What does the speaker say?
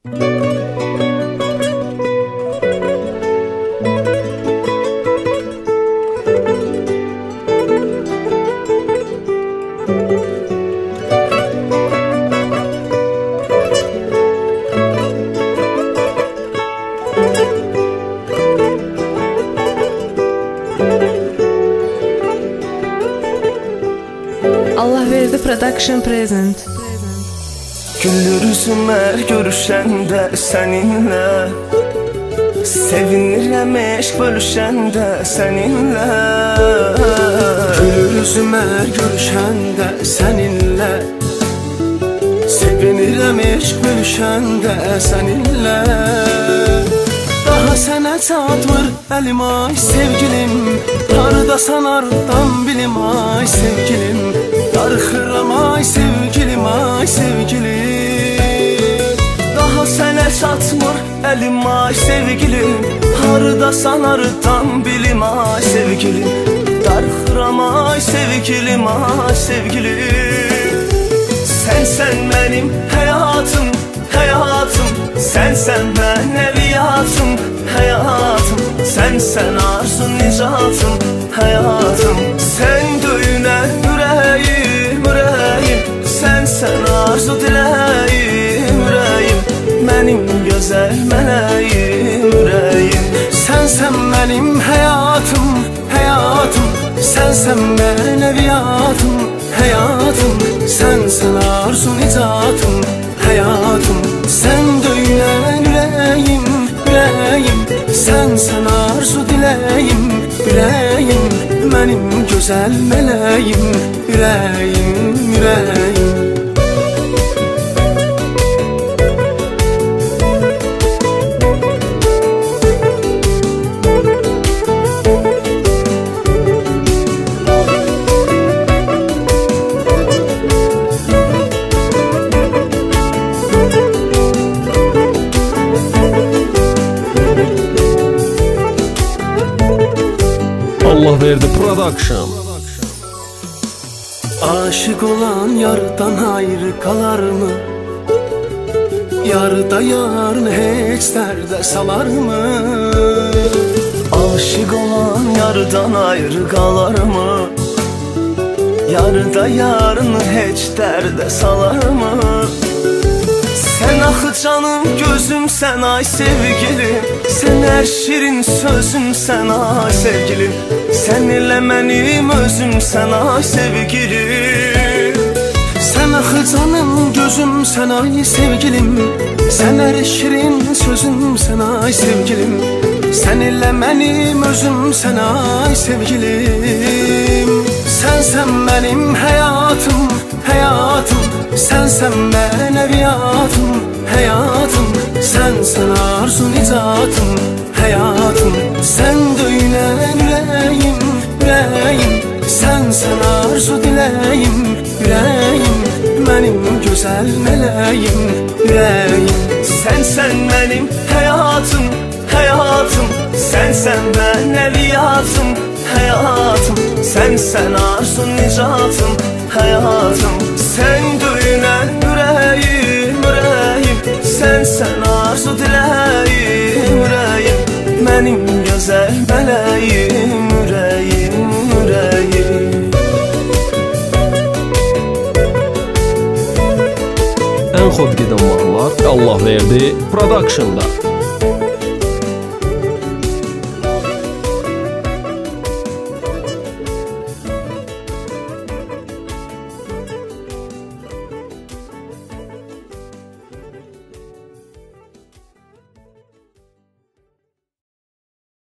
Allahverdi Production Present. Güllür üzümə görüşəndə səninlə, sevinirəm eşq bölüşəndə səninlə. Güllür üzümə görüşəndə səninlə, sevinirəm eşq bölüşəndə səninlə. Daha sənə çatmır əlim ay sevgilim, hardasan hardan bilim ay sevgilim. Darxıram ay sevgilim ay sevgilim. Daha sənə çatmır əlim ay sevgilim, hardasan hardan bilim ay sevgilim. Darxıram ay sevgilim ay sevgilim. Sənsən mənim həyatım, həyatım. Sənsən mənəviyyatım, həyatım. Sənsən arzu nicatım, həyatım. Sən döyünən ürəyim, ürəyim. Sənsən arzu diləyim, ürəyim. Mənim gözəl mələyim, ürəyim. Sənsən mənim həyatım, həyatım. Sənsən mənəviyyatım, həyatım. Sənsən arzu nicatım, həyatım. Sən döyünən ürəyim, ürəyim. Sənsən arzu diləyim, ürəyim. Mənim gözəl mələyim, ürəyim, ürəyim. Allahverdi Production. Aşık olan yardan ayrı kalar mı? Yarda yarın heç dərdə salar mı? Aşık olan yardan ayrı qalar mı? Yarda yarın heç dərdə salar mı? Sən axı canım gözümsən ay sevgilim. Sən hər şirin sözümsən ay sevgilim. Sən elə mənim özümsən ay sevgilim. Sən axı canım gözümsən ay sevgilim. Sən hər şirin sözümsən ay sevgilim. Sən elə mənim özümsən ay sevgilim. Sənsən mənim həyatım, həyatım. Sənsən mənəviyyatım, həyatım. Sənsən arzu nicatım, həyatım. Sən döyünən ürəyim, ürəyim. Sənsən arzu diləyim, ürəyim. Mənim gözəl mələyim, ürəyim. Sənsən mənim həyatım, həyatım. Sənsən mənəviyyatım, həyatım. Sənsən arzu nicatım, həyatım. Sən döyünən ürəyim, ürəyim. Sənsən arzu diləyim, ürəyim. Mənim gözəl mələyim, ürəyim, ürəyim. Ən xoş gedən mahnılar Allahverdi Production'da.